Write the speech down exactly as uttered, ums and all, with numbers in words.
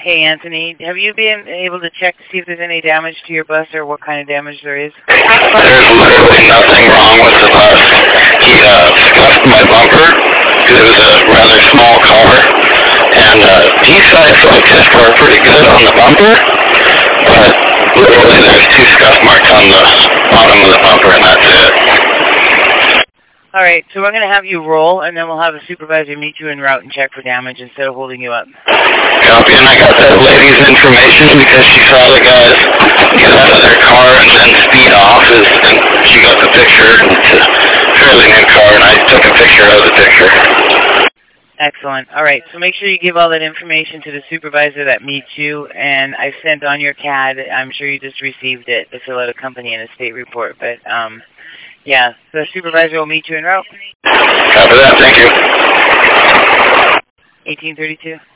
Hey, Anthony, have you been able to check to see if there's any damage to your bus or what kind of damage there is? There's literally nothing wrong with the bus. He uh, scuffed my bumper because it was a rather small car, and uh, D-side flight test worked pretty good on the bumper, but literally there's two scuff marks on the bottom of the bumper, and that's it. All right, so we're going to have you roll, and then we'll have a supervisor meet you en route and check for damage instead of holding you up. Copy, and I got that lady's information because she saw the guys get out of their car and then speed off, and she got the picture. It's a fairly new car, and I took a picture of the picture. Excellent. All right, so make sure you give all that information to the supervisor that meets you, and I sent on your C A D, I'm sure you just received it, to fill out a company and a state report, but um, yeah, the supervisor will meet you en route. Copy that, thank you. eighteen thirty-two.